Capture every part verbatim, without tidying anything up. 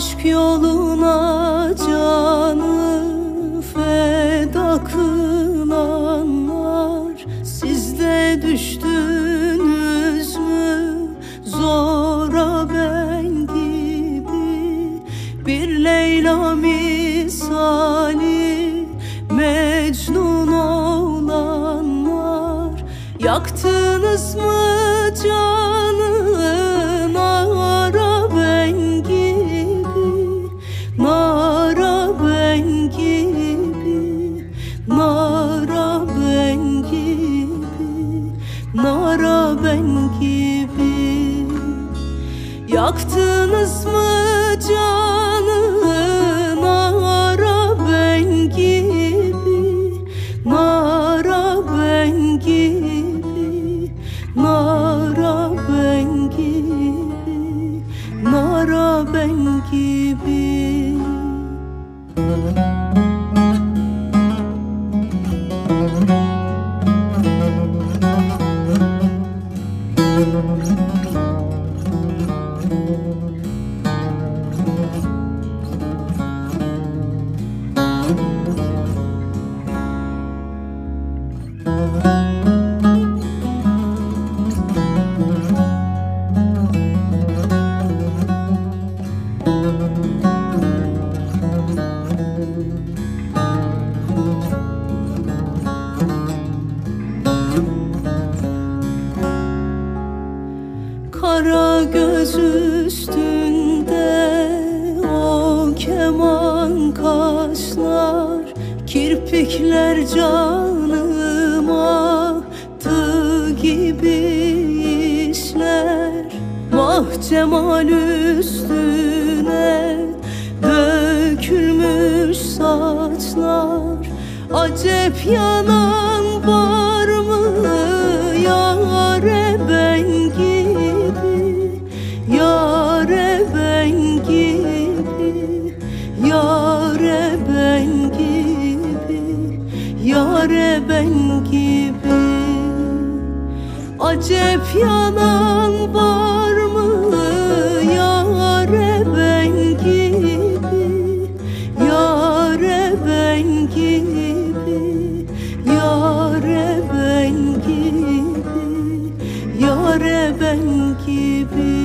Aşk yoluna canı feda kılanlar, siz de düştünüz mü zora ben gibi? Bir Leyla misali Mecnun olanlar, yaktınız mı canı nara ben gibi, nara ben gibi, nara ben gibi, nara ben gibi. Yaktınız mı canı nara ben gibi, nara ben gibi, nara ben gibi, nara ben gibi. Kara göz üstünde o keman kaşlar, kirpikler canıma tığ gibi işler. Mah cemal üstüne dökülmüş saçlar, acep yanan var mı yâre ben gibi, yâre ben gibi, yâre ben gibi, yâre ben gibi. Acep yanan var mı yâre ben gibi, yâre ben gibi, yâre ben gibi, yâre ben gibi.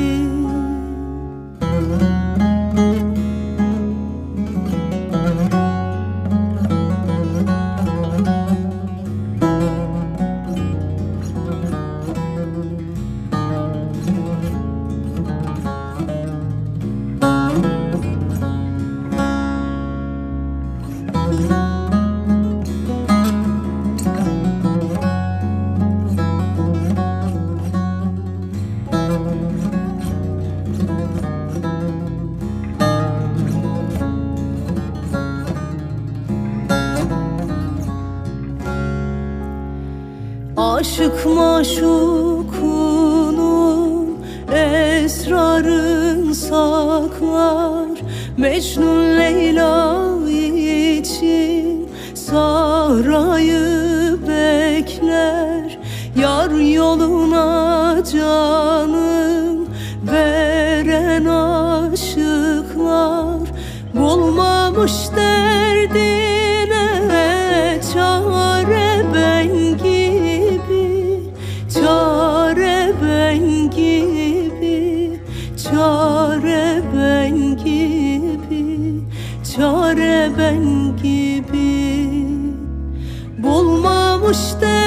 Aşık maşukunun esrarın saklar, Mecnun Leyla için sahrayı bekler. Yar yoluna canım veren aşıklar, bulmamış derdine çare ben gibi, çare ben gibi, çare ben gibi, çare ben gibi. Bulmamış derdine